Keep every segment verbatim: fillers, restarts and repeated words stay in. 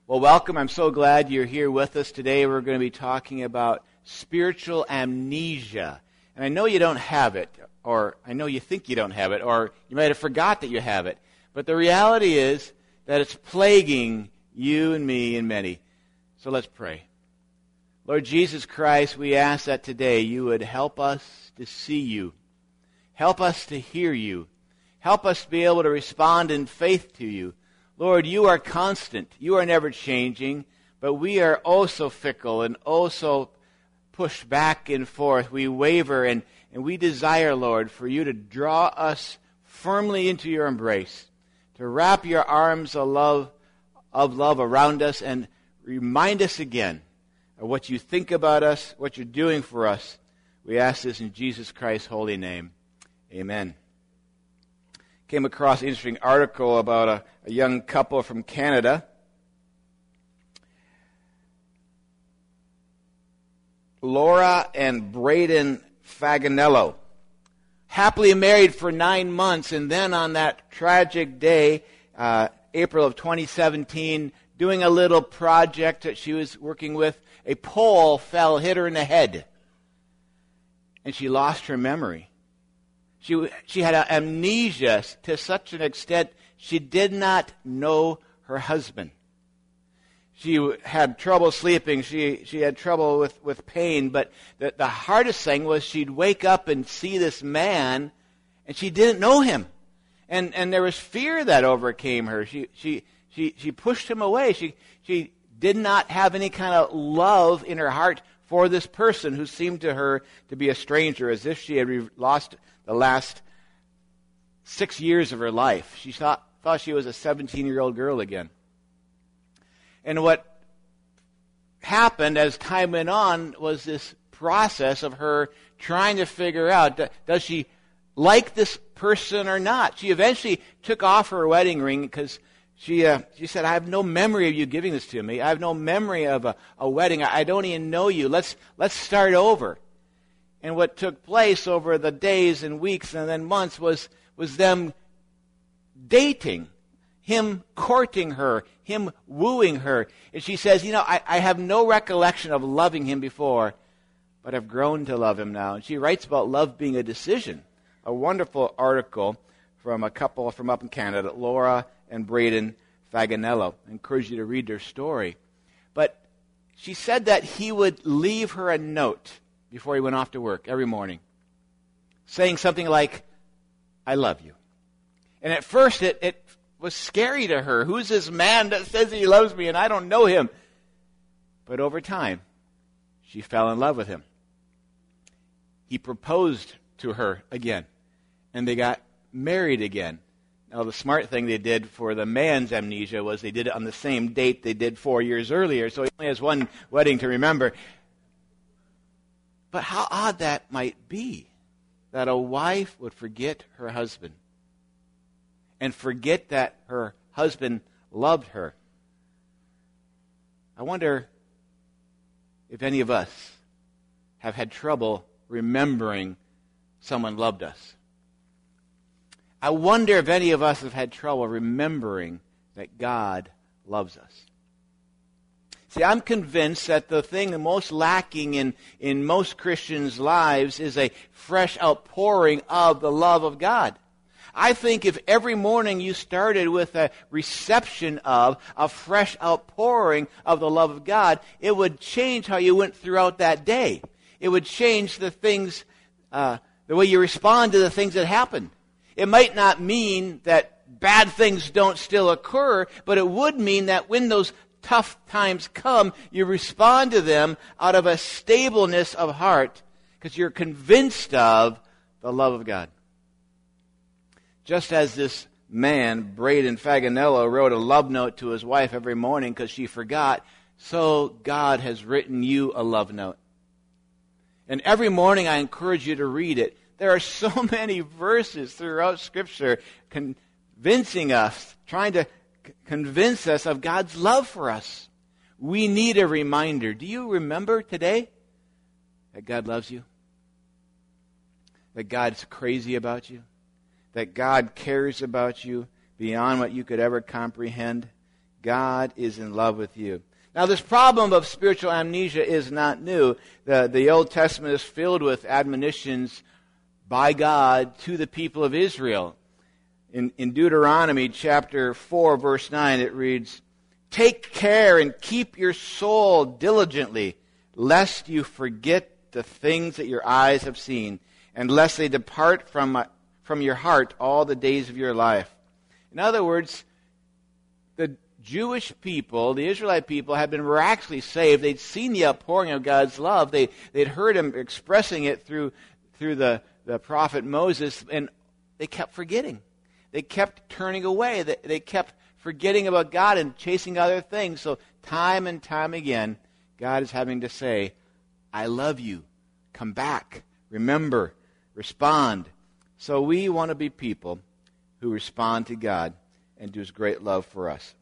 Well, welcome. I'm so glad you're here with us today. We're going to be talking about spiritual amnesia. And I know you don't have it, or I know you think you don't have it, or you might have forgot that you have it. But the reality is that it's plaguing you and me and many. So let's pray. Lord Jesus Christ, we ask that today you would help us to see you. Help us to hear you. Help us to be able to respond in faith to you. Lord, you are constant. You are never changing, but we are oh so fickle and oh so pushed back and forth. We waver, and, and we desire, Lord, for you to draw us firmly into your embrace, to wrap your arms of love, of love around us and remind us again of what you think about us, what you're doing for us. We ask this in Jesus Christ's holy name. Amen. Came across an interesting article about a, a young couple from Canada. Laura and Braden Faganello, happily married for nine months, and then on that tragic day, uh, April of twenty seventeen, doing a little project that she was working with, a pole fell, hit her in the head, and she lost her memory. She she had amnesia to such an extent she did not know her husband. She had trouble sleeping. She she had trouble with, with pain. But the, the hardest thing was she'd wake up and see this man, and she didn't know him. And and there was fear that overcame her. She she she she pushed him away. She she did not have any kind of love in her heart for this person who seemed to her to be a stranger, as if she had re- lost the last six years of her life. She thought, thought she was a seventeen-year-old girl again. And what happened as time went on was this process of her trying to figure out, does she like this person or not? She eventually took off her wedding ring because she uh, she said, I have no memory of you giving this to me. I have no memory of a, a wedding. I, I don't even know you. Let's let's start over. And what took place over the days and weeks and then months was, was them dating, him courting her, him wooing her. And she says, you know, I, I have no recollection of loving him before, but I've grown to love him now. And she writes about love being a decision. A wonderful article from a couple from up in Canada, Laura and Braden Faganello. I encourage you to read their story. But she said that he would leave her a note before he went off to work every morning, saying something like, I love you. And at first it, it was scary to her. Who's this man that says he loves me and I don't know him? But over time, she fell in love with him. He proposed to her again, and they got married again. Now, the smart thing they did for the man's amnesia was they did it on the same date they did four years earlier, so he only has one wedding to remember. But how odd that might be, that a wife would forget her husband and forget that her husband loved her. I wonder if any of us have had trouble remembering someone loved us. I wonder if any of us have had trouble remembering that God loves us. See, I'm convinced that the thing the most lacking in, in most Christians' lives is a fresh outpouring of the love of God. I think if every morning you started with a reception of a fresh outpouring of the love of God, it would change how you went throughout that day. It would change the things, uh, the way you respond to the things that happen. It might not mean that bad things don't still occur, but it would mean that when those tough times come, you respond to them out of a stableness of heart because you're convinced of the love of God. Just as this man, Braden Faganello, wrote a love note to his wife every morning because she forgot, so God has written you a love note. And every morning I encourage you to read it. There are so many verses throughout Scripture convincing us, trying to c- convince us of God's love for us. We need a reminder. Do you remember today that God loves you? That God's crazy about you? That God cares about you beyond what you could ever comprehend? God is in love with you. Now, this problem of spiritual amnesia is not new. The, the Old Testament is filled with admonitions by God to the people of Israel. In, in Deuteronomy chapter four, verse nine, it reads, "Take care and keep your soul diligently, lest you forget the things that your eyes have seen, and lest they depart from, from your heart all the days of your life." In other words, the Jewish people, the Israelite people, had been miraculously saved. They'd seen the outpouring of God's love. They, they'd heard him expressing it through, through the, the prophet Moses, and they kept forgetting. They kept turning away. They, they kept forgetting about God and chasing other things. So time and time again, God is having to say, "I love you. Come back. Remember. Respond." So we want to be people who respond to God and to his great love for us.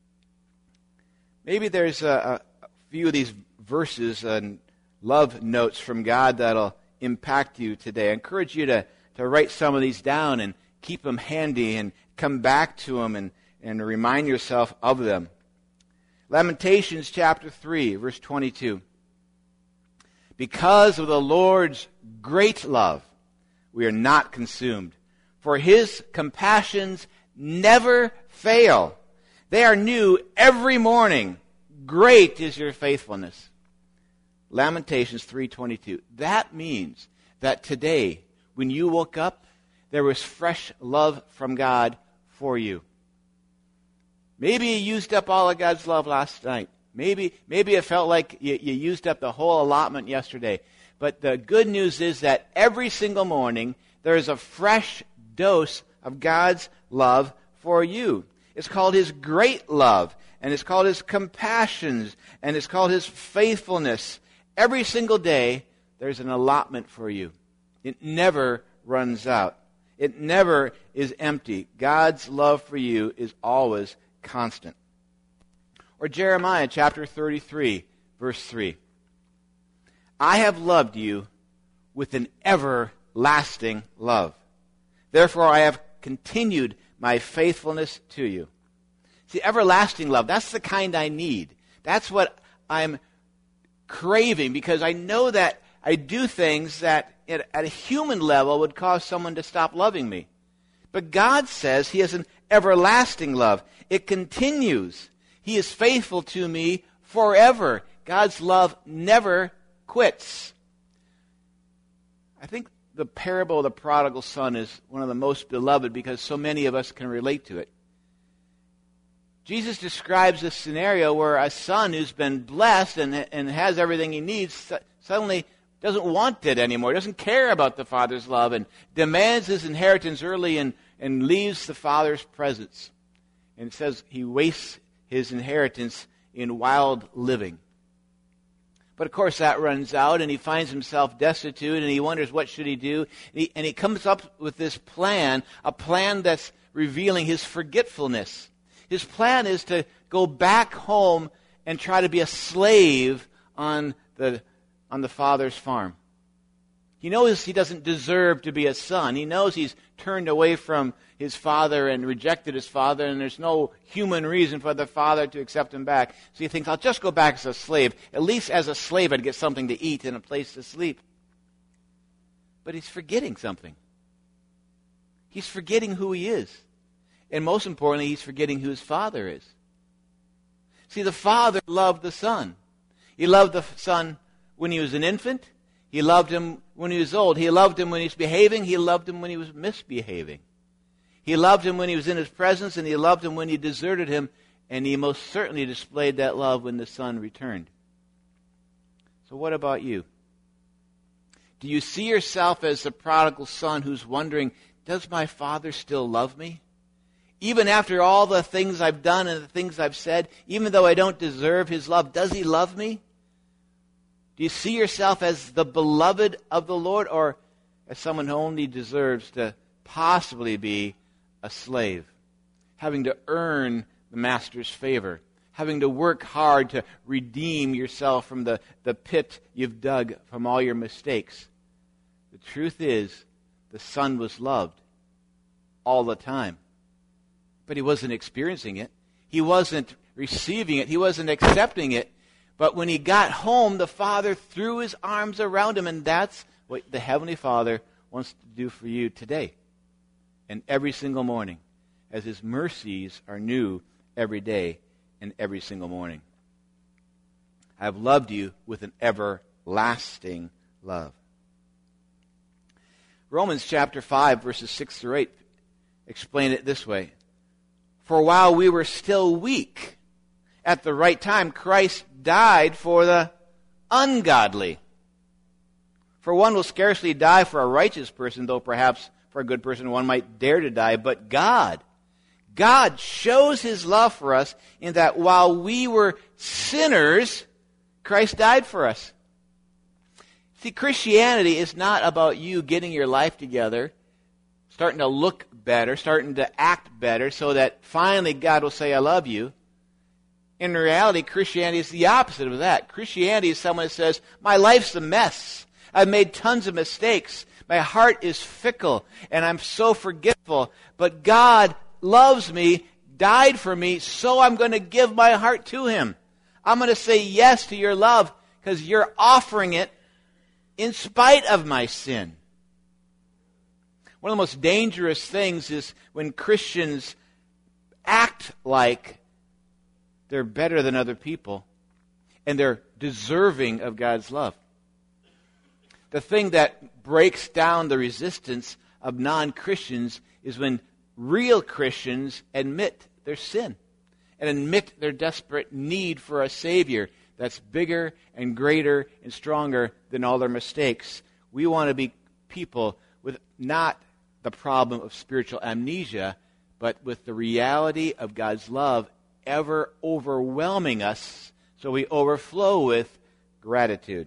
Maybe there's a, a few of these verses and love notes from God that'll impact you today. I encourage you to, to write some of these down and keep them handy and come back to them and, and remind yourself of them. Lamentations chapter three, verse twenty-two. "Because of the Lord's great love, we are not consumed, for his compassions never fail. They are new every morning. Great is your faithfulness." Lamentations three twenty-two. That means that today, when you woke up, there was fresh love from God for you. Maybe you used up all of God's love last night. Maybe, maybe it felt like you, you used up the whole allotment yesterday. But the good news is that every single morning, there is a fresh dose of God's love for you. It's called his great love, and it's called his compassions, and it's called his faithfulness. Every single day, there's an allotment for you. It never runs out. It never is empty. God's love for you is always constant. Or Jeremiah chapter thirty-three, verse three. "I have loved you with an everlasting love. Therefore I have continued my faithfulness to you." See, everlasting love, that's the kind I need. That's what I'm craving, because I know that I do things that at, at a human level would cause someone to stop loving me. But God says he has an everlasting love. It continues. He is faithful to me forever. God's love never quits. I think the parable of the prodigal son is one of the most beloved because so many of us can relate to it. Jesus describes a scenario where a son who's been blessed and, and has everything he needs suddenly doesn't want it anymore, doesn't care about the father's love, and demands his inheritance early and, and leaves the father's presence. And it says he wastes his inheritance in wild living. But of course that runs out, and he finds himself destitute, and he wonders what should he do. And he, and he comes up with this plan, a plan that's revealing his forgetfulness. His plan is to go back home and try to be a slave on the, on the father's farm. He knows he doesn't deserve to be a son. He knows he's turned away from his father and rejected his father, and there's no human reason for the father to accept him back. So he thinks, I'll just go back as a slave. At least as a slave I'd get something to eat and a place to sleep. But he's forgetting something. He's forgetting who he is. And most importantly, he's forgetting who his father is. See, the father loved the son. He loved the son when he was an infant. He loved him when he was old. He loved him when he was behaving. He loved him when he was misbehaving. He loved him when he was in his presence, and he loved him when he deserted him, and he most certainly displayed that love when the son returned. So what about you? Do you see yourself as the prodigal son who's wondering, does my father still love me? Even after all the things I've done and the things I've said, even though I don't deserve his love, does he love me? Do you see yourself as the beloved of the Lord, or as someone who only deserves to possibly be a slave, having to earn the master's favor, having to work hard to redeem yourself from the, the pit you've dug from all your mistakes? The truth is, the son was loved all the time. But he wasn't experiencing it. He wasn't receiving it. He wasn't accepting it. But when he got home, the Father threw his arms around him, and that's what the Heavenly Father wants to do for you today and every single morning, as his mercies are new every day and every single morning. I have loved you with an everlasting love. Romans chapter five, verses six through eight explain it this way. For while we were still weak, at the right time, Christ died for the ungodly. For one will scarcely die for a righteous person, though perhaps for a good person one might dare to die. But God, God shows his love for us in that while we were sinners, Christ died for us. See, Christianity is not about you getting your life together, starting to look better, starting to act better, so that finally God will say, I love you. In reality, Christianity is the opposite of that. Christianity is someone who says, my life's a mess. I've made tons of mistakes. My heart is fickle, and I'm so forgetful. But God loves me, died for me, so I'm going to give my heart to him. I'm going to say yes to your love because you're offering it in spite of my sin. One of the most dangerous things is when Christians act like they're better than other people and they're deserving of God's love. The thing that breaks down the resistance of non-Christians is when real Christians admit their sin and admit their desperate need for a Savior that's bigger and greater and stronger than all their mistakes. We want to be people with not the problem of spiritual amnesia, but with the reality of God's love ever overwhelming us, so we overflow with gratitude.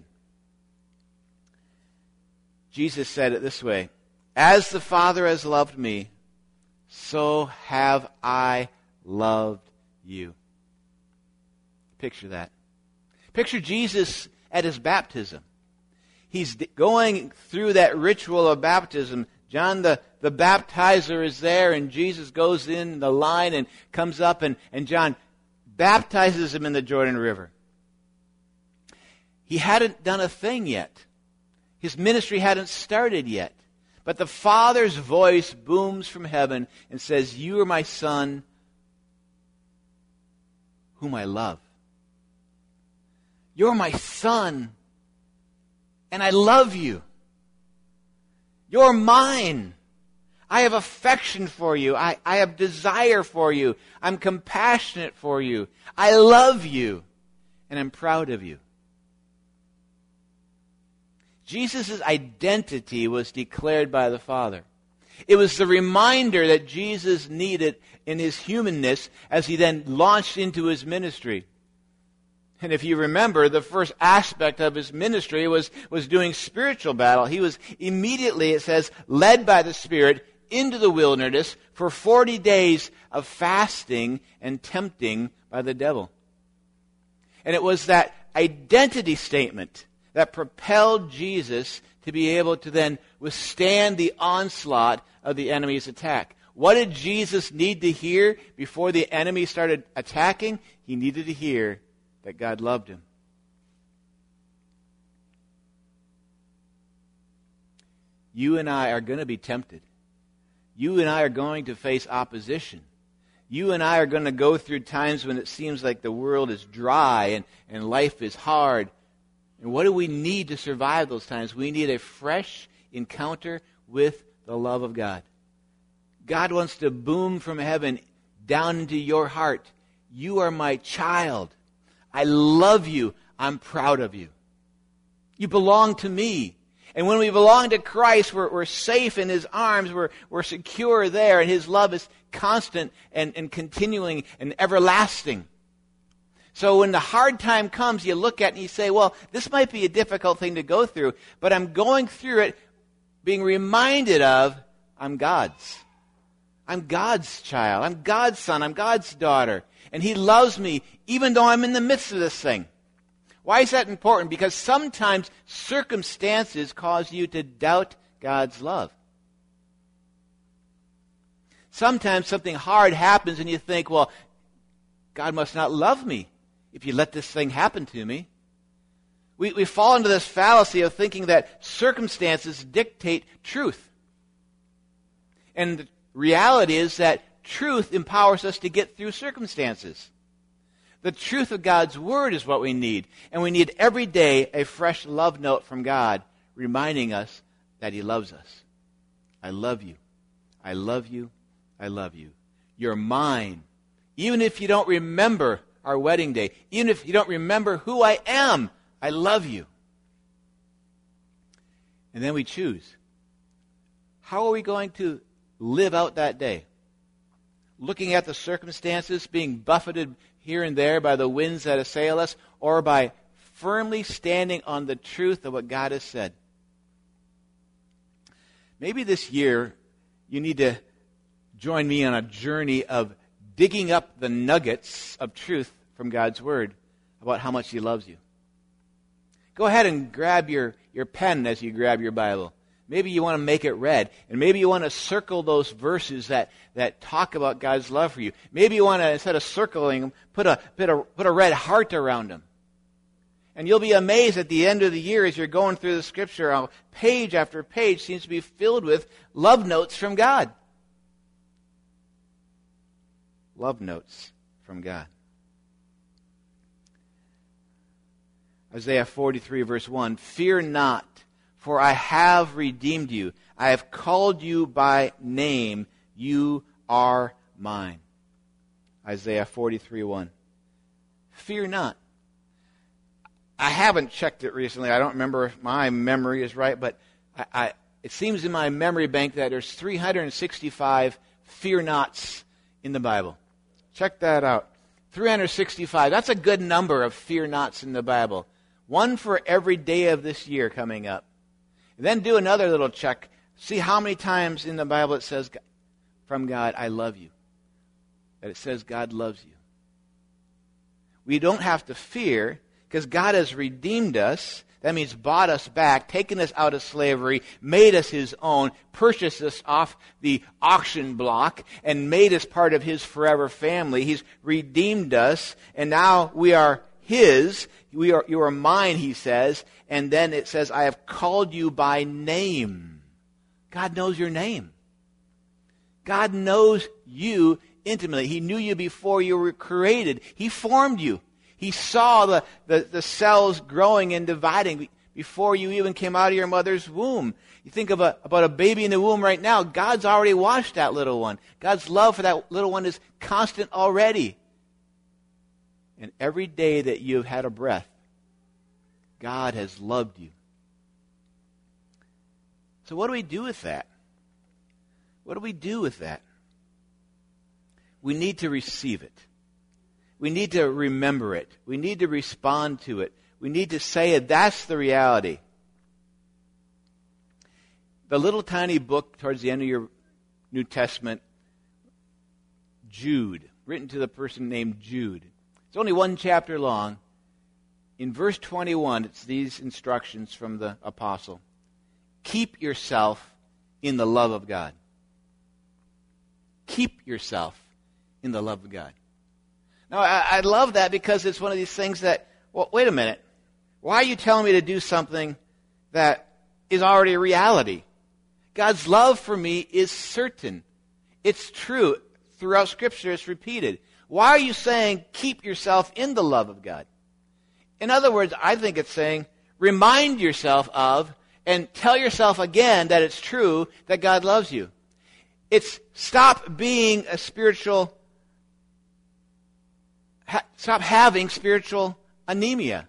Jesus said it this way, as the Father has loved me, so have I loved you. Picture that. Picture Jesus at his baptism. He's going through that ritual of baptism. John the, the baptizer is there, and Jesus goes in the line and comes up, and, and John baptizes him in the Jordan River. He hadn't done a thing yet. His ministry hadn't started yet. But the Father's voice booms from heaven and says, you are my Son, whom I love. You're my Son, and I love you. You're mine. I have affection for you. I, I have desire for you. I'm compassionate for you. I love you, and I'm proud of you. Jesus' identity was declared by the Father. It was the reminder that Jesus needed in his humanness as he then launched into his ministry. And if you remember, the first aspect of his ministry was, was doing spiritual battle. He was immediately, it says, led by the Spirit into the wilderness for forty days of fasting and tempting by the devil. And it was that identity statement that propelled Jesus to be able to then withstand the onslaught of the enemy's attack. What did Jesus need to hear before the enemy started attacking? He needed to hear that God loved him. You and I are going to be tempted. You and I are going to face opposition. You and I are going to go through times when it seems like the world is dry and, and life is hard. And what do we need to survive those times? We need a fresh encounter with the love of God. God wants to boom from heaven down into your heart. You are my child. I love you. I'm proud of you. You belong to me. And when we belong to Christ, we're, we're safe in his arms. We're, we're secure there. And his love is constant and, and continuing and everlasting. So when the hard time comes, you look at it and you say, well, this might be a difficult thing to go through, but I'm going through it being reminded of, I'm God's. I'm God's child. I'm God's son. I'm God's daughter. And he loves me even though I'm in the midst of this thing. Why is that important? Because sometimes circumstances cause you to doubt God's love. Sometimes something hard happens and you think, well, God must not love me if you let this thing happen to me. We, we fall into this fallacy of thinking that circumstances dictate truth. And the reality is that truth empowers us to get through circumstances. The truth of God's Word is what we need. And we need every day a fresh love note from God reminding us that He loves us. I love you. I love you. I love you. You're mine. Even if you don't remember our wedding day, even if you don't remember who I am, I love you. And then we choose. How are we going to live out that day? Looking at the circumstances, being buffeted here and there by the winds that assail us, or by firmly standing on the truth of what God has said? Maybe this year you need to join me on a journey of digging up the nuggets of truth from God's Word about how much He loves you. Go ahead and grab your, your pen as you grab your Bible. Maybe you want to make it red. And maybe you want to circle those verses that, that talk about God's love for you. Maybe you want to, instead of circling them, put a, put a, put a red heart around them. And you'll be amazed at the end of the year as you're going through the Scripture, how page after page seems to be filled with love notes from God. Love notes from God. Isaiah forty-three, verse one, "Fear not, for I have redeemed you. I have called you by name. You are mine." Isaiah forty-three, one. Fear not. I haven't checked it recently. I don't remember if my memory is right, but I, I, it seems in my memory bank that there's three hundred sixty-five fear nots in the Bible. Check that out. three hundred sixty-five. That's a good number of fear nots in the Bible. One for every day of this year coming up. And then do another little check. See how many times in the Bible it says from God, I love you. That it says God loves you. We don't have to fear because God has redeemed us. That means bought us back, taken us out of slavery, made us His own, purchased us off the auction block, and made us part of His forever family. He's redeemed us, and now we are His. We are, you are mine, He says. And then it says, I have called you by name. God knows your name. God knows you intimately. He knew you before you were created. He formed you. He saw the, the, the cells growing and dividing before you even came out of your mother's womb. You think of a, about a baby in the womb right now. God's already washed that little one. God's love for that little one is constant already. And every day that you've had a breath, God has loved you. So what do we do with that? What do we do with that? We need to receive it. We need to remember it. We need to respond to it. We need to say it. That's the reality. The little tiny book towards the end of your New Testament, Jude, written to the person named Jude. It's only one chapter long. In verse twenty-one, it's these instructions from the apostle. Keep yourself in the love of God. Keep yourself in the love of God. Now, I, I love that because it's one of these things that, well, wait a minute. Why are you telling me to do something that is already a reality? God's love for me is certain. It's true. Throughout Scripture, it's repeated. Why are you saying keep yourself in the love of God? In other words, I think it's saying remind yourself of and tell yourself again that it's true that God loves you. It's stop being a spiritual Ha- stop having spiritual anemia.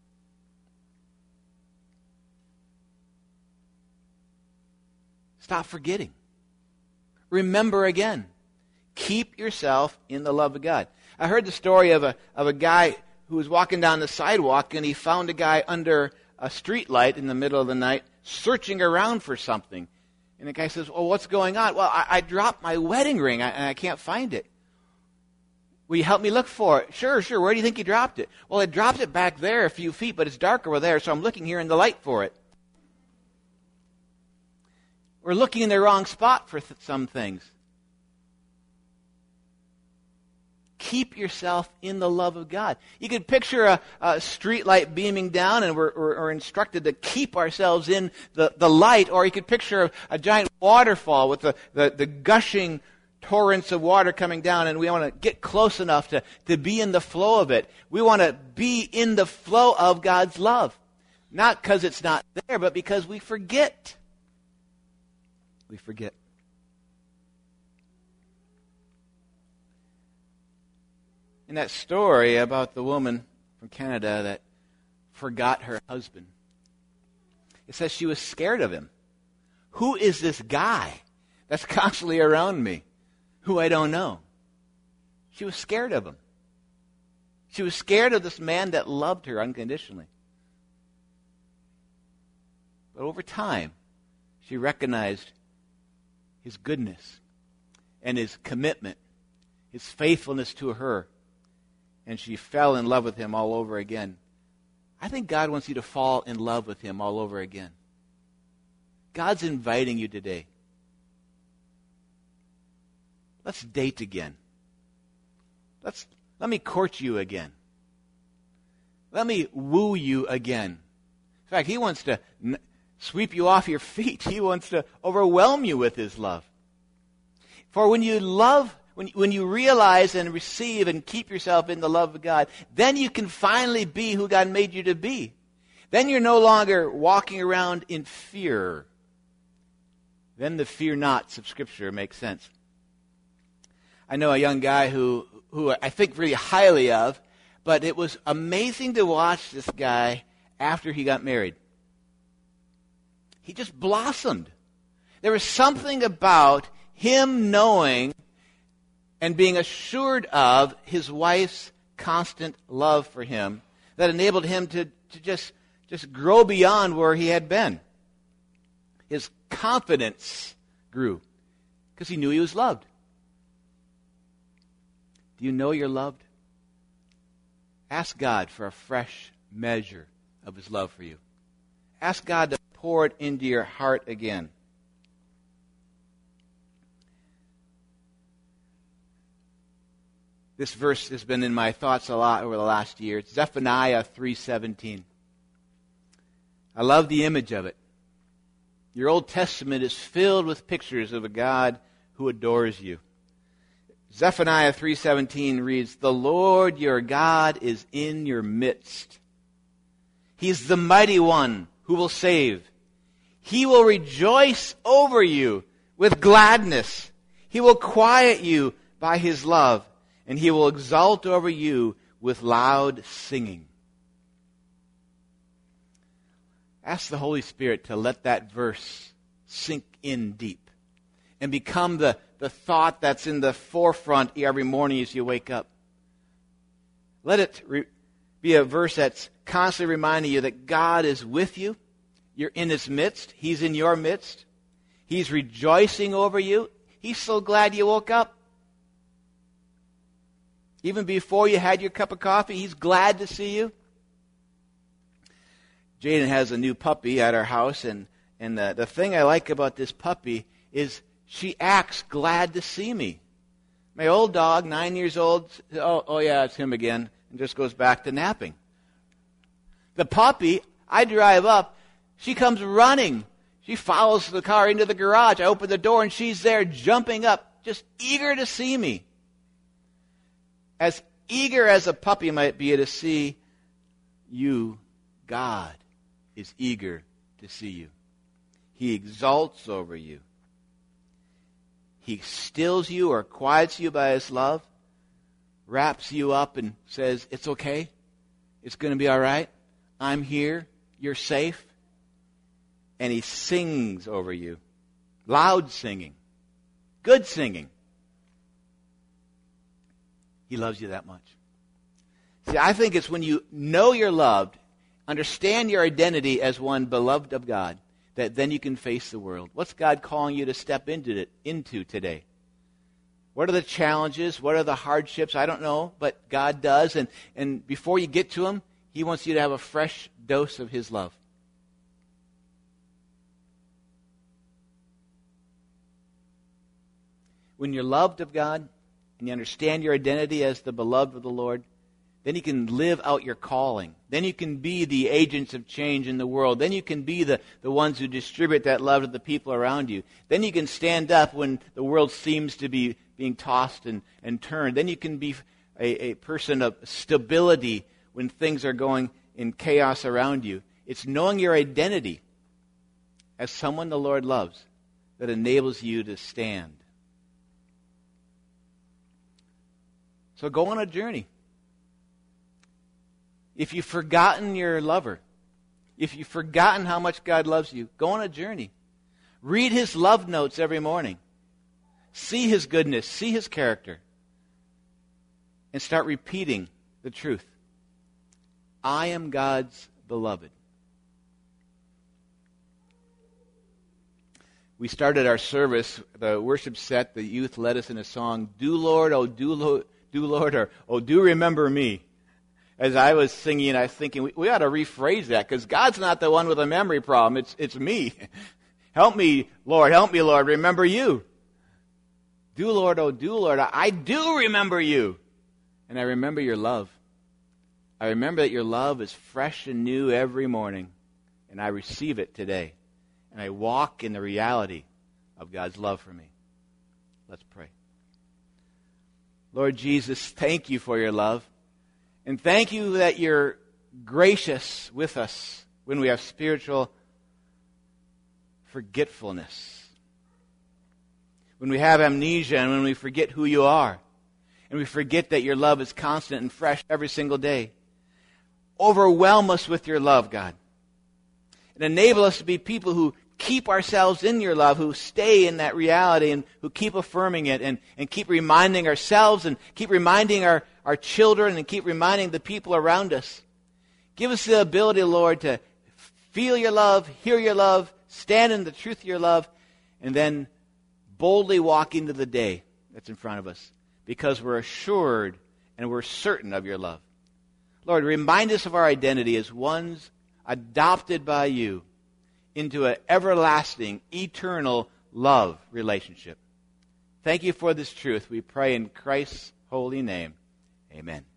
Stop forgetting. Remember again. Keep yourself in the love of God. I heard the story of a of a guy who was walking down the sidewalk and he found a guy under a street light in the middle of the night searching around for something. And the guy says, well, what's going on? Well, I, I dropped my wedding ring I, and I can't find it. Will you help me look for it? Sure, sure. Where do you think you dropped it? Well, I dropped it back there a few feet, but it's dark over there, so I'm looking here in the light for it. We're looking in the wrong spot for th- some things. Keep yourself in the love of God. You could picture a, a street light beaming down, and we're, we're, we're instructed to keep ourselves in the, the light. Or you could picture a, a giant waterfall with the, the, the gushing torrents of water coming down, and we want to get close enough to, to be in the flow of it. We want to be in the flow of God's love. Not because it's not there, but because we forget. We forget. In that story about the woman from Canada that forgot her husband, it says she was scared of him. Who is this guy that's constantly around me who I don't know? She was scared of him. She was scared of this man that loved her unconditionally. But over time, she recognized his goodness and his commitment, his faithfulness to her. And she fell in love with him all over again. I think God wants you to fall in love with him all over again. God's inviting you today. Let's date again. Let's let me court you again. Let me woo you again. In fact, he wants to n- sweep you off your feet. He wants to overwhelm you with his love. For when you love When, when you realize and receive and keep yourself in the love of God, then you can finally be who God made you to be. Then you're no longer walking around in fear. Then the fear nots of Scripture make sense. I know a young guy who, who I think really highly of, but it was amazing to watch this guy after he got married. He just blossomed. There was something about him knowing and being assured of his wife's constant love for him that enabled him to, to just, just grow beyond where he had been. His confidence grew because he knew he was loved. Do you know you're loved? Ask God for a fresh measure of his love for you. Ask God to pour it into your heart again. This verse has been in my thoughts a lot over the last year. It's Zephaniah three seventeen. I love the image of it. Your Old Testament is filled with pictures of a God who adores you. Zephaniah three seventeen reads, "The Lord your God is in your midst. He's the mighty one who will save. He will rejoice over you with gladness. He will quiet you by his love. And he will exult over you with loud singing." Ask the Holy Spirit to let that verse sink in deep and become the, the thought that's in the forefront every morning as you wake up. Let it re- be a verse that's constantly reminding you that God is with you. You're in his midst. He's in your midst. He's rejoicing over you. He's so glad you woke up. Even before you had your cup of coffee, he's glad to see you. Jaden has a new puppy at our house, and, and the, the thing I like about this puppy is she acts glad to see me. My old dog, nine years old, oh, oh yeah, it's him again, and just goes back to napping. The puppy, I drive up, she comes running. She follows the car into the garage. I open the door, and she's there jumping up, just eager to see me. As eager as a puppy might be to see you, God is eager to see you. He exalts over you. He stills you or quiets you by his love, wraps you up and says, "It's okay. It's going to be all right. I'm here. You're safe." And he sings over you. Loud singing. Good singing. He loves you that much. See, I think it's when you know you're loved, understand your identity as one beloved of God, that then you can face the world. What's God calling you to step into it, into today? What are the challenges? What are the hardships? I don't know, but God does. And, and before you get to him, he wants you to have a fresh dose of his love. When you're loved of God, and you understand your identity as the beloved of the Lord, then you can live out your calling. Then you can be the agents of change in the world. Then you can be the, the ones who distribute that love to the people around you. Then you can stand up when the world seems to be being tossed and, and turned. Then you can be a, a person of stability when things are going in chaos around you. It's knowing your identity as someone the Lord loves that enables you to stand. So go on a journey. If you've forgotten your lover, if you've forgotten how much God loves you, go on a journey. Read his love notes every morning. See his goodness, see his character, and start repeating the truth. I am God's beloved. We started our service, the worship set, the youth led us in a song, Do Lord, oh do, Lo- do Lord, or oh do remember me. As I was singing, I was thinking, we, we ought to rephrase that, because God's not the one with a memory problem. It's, it's me. Help me, Lord. Help me, Lord. Remember you. Do, Lord. Oh, do, Lord. I, I do remember you. And I remember your love. I remember that your love is fresh and new every morning. And I receive it today. And I walk in the reality of God's love for me. Let's pray. Lord Jesus, thank you for your love. And thank you that you're gracious with us when we have spiritual forgetfulness. When we have amnesia and when we forget who you are. And we forget that your love is constant and fresh every single day. Overwhelm us with your love, God. And enable us to be people who keep ourselves in your love, who stay in that reality and who keep affirming it and, and keep reminding ourselves and keep reminding our, our children and keep reminding the people around us. Give us the ability, Lord, to feel your love, hear your love, stand in the truth of your love, and then boldly walk into the day that's in front of us because we're assured and we're certain of your love. Lord, remind us of our identity as ones adopted by you into an everlasting, eternal love relationship. Thank you for this truth. We pray in Christ's holy name. Amen.